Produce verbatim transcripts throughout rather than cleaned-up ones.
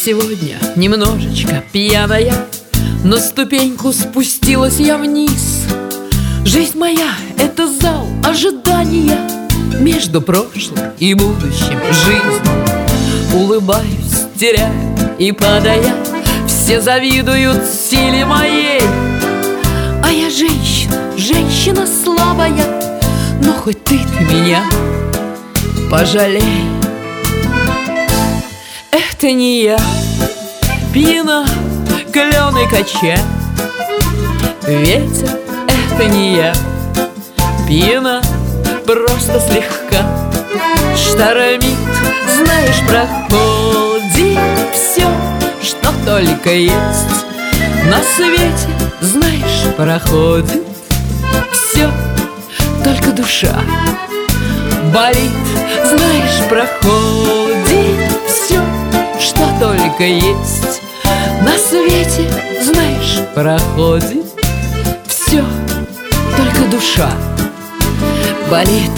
сегодня немножечко пьяная, на ступеньку спустилась я вниз. Жизнь моя — это зал ожидания между прошлым и будущим. Жизнь, улыбаюсь, теряя и падая, все завидуют силе моей. А я женщина, женщина слабая, но хоть ты, ты меня пожалей. Это не я, пьяна, клены качает ветер. Это не я, пьяна, просто слегка штормит. Знаешь, проходит все, что только есть на свете. Знаешь, проходит все, только душа болит. Знаешь, проходит все, что только есть на свете. Знаешь, проходит все, только душа болит.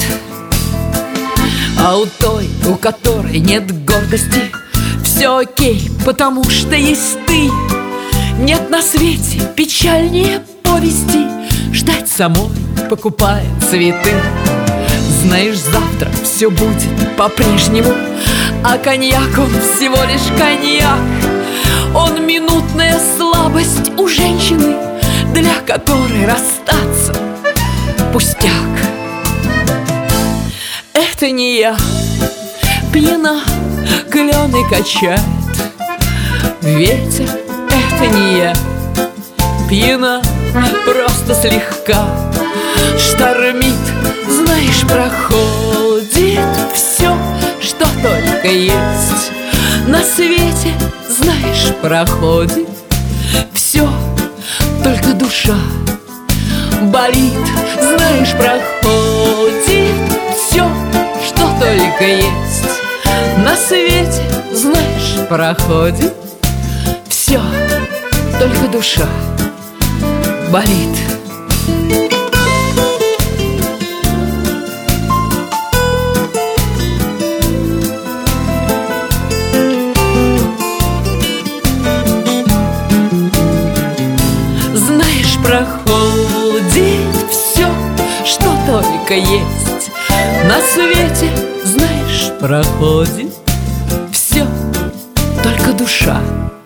А у той, у которой нет гордости, все окей, потому что есть ты. Нет на свете печальнее повести ждать самой, покупая цветы. Знаешь, завтра все будет по-прежнему, а коньяк, он всего лишь коньяк. Он минутная слабость у женщины, для которой расстаться пустяк. Это не я, пьяна, клены качает ветер. Это не я, пьяна, просто слегка штормит. Знаешь, проходит все, что только есть на свете. Знаешь, проходит все, только душа болит. Знаешь, проходит все, что только есть на свете. Знаешь, проходит все, только душа болит. Знаешь, проходит все, что только есть на свете. Знаешь, проходит все, только душа